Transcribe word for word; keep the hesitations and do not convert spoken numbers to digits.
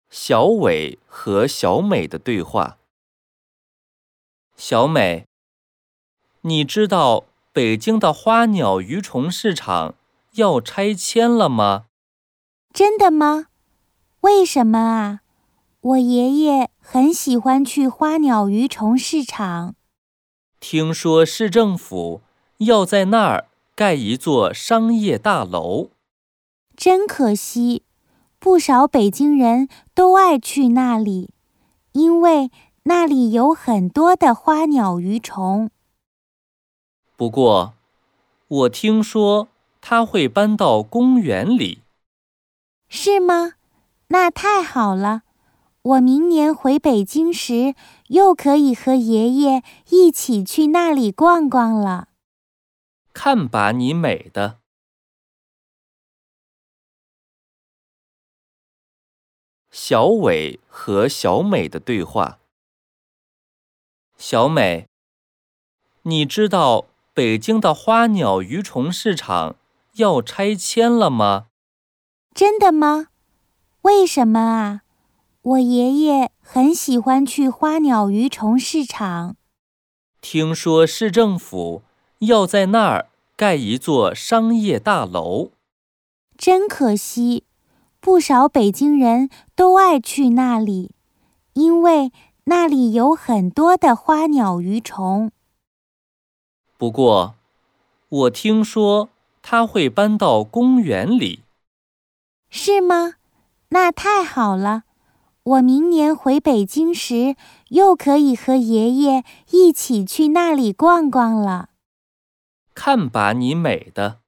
小伟和小美的对话。小美，你知道北京的花鸟鱼虫市场要拆迁了吗？ 真的吗？为什么啊？我爷爷很喜欢去花鸟鱼虫市场。 听说市政府要在那儿盖一座商业大楼。 真可惜，不少北京人都爱去那里，因为那里有很多的花鸟鱼虫。 不过，我听说他会搬到公园里。 是吗？那太好了！我明年回北京时，又可以和爷爷一起去那里逛逛了。 看把你美的！小伟和小美的对话。小美，你知道北京的花鸟鱼虫市场要拆迁了吗？ 真的吗？为什么啊？我爷爷很喜欢去花鸟鱼虫市场。 听说市政府要在那儿盖一座商业大楼。 真可惜，不少北京人都爱去那里，因为那里有很多的花鸟鱼虫。 不过，我听说他会搬到公园里。 是吗？那太好了！我明年回北京时，又可以和爷爷一起去那里逛逛了。 看把你美的！